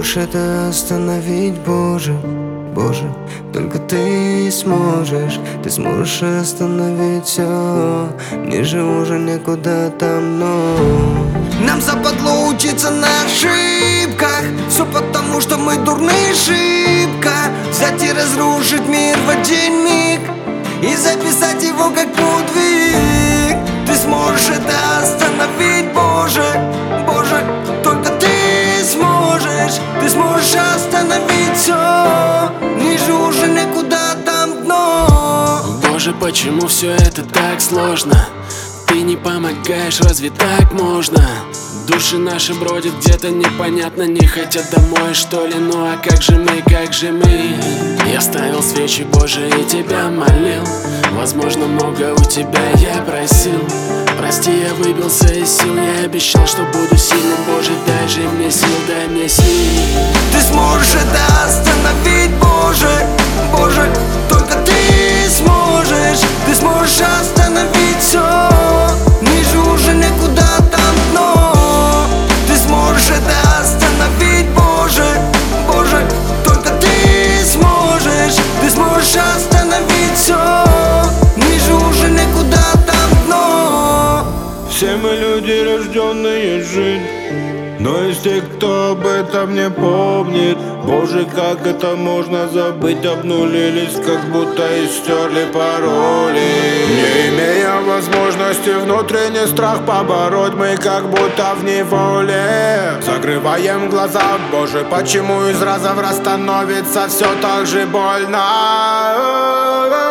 сможешь это остановить, Боже, Боже, только Ты сможешь. Ты сможешь остановить все. Ниже уже некуда там, но нам западло учиться на ошибках. Все потому, что мы дурные шибко. Взять и разрушить мир в один миг и записать его как подвиг. Ты сможешь это остановить, Боже, Боже, только Ты сможешь. Ты сможешь остановить все. Ниже уже некуда там дно. Боже, почему все это так сложно? Ты не помогаешь, разве так можно? Души наши бродят где-то непонятно, не хотят домой, что ли? Ну а как же мы, как же мы? Я ставил свечи, Боже, и Тебя молил. Возможно, много у Тебя я просил. Прости, я выбился из сил, я обещал, что буду сильным. Боже, дай же мне сил, дай мне сил. Ты сможешь это остановить, Боже, Боже, только Ты сможешь. Ты сможешь остановить все. Ниже уже некуда там дно. Ты сможешь это остановить, Боже, Боже, только Ты сможешь. Ты сможешь остановить все. Ниже уже некуда там дно. Все мы люди, рожденные жить, но из тех, кто об этом не помнит. Боже, как это можно забыть? Обнулились, как будто и стерли пароли. Не имея возможности внутренний страх побороть, мы как будто в неволе закрываем глаза. Боже, почему из раза в раз становится все так же больно?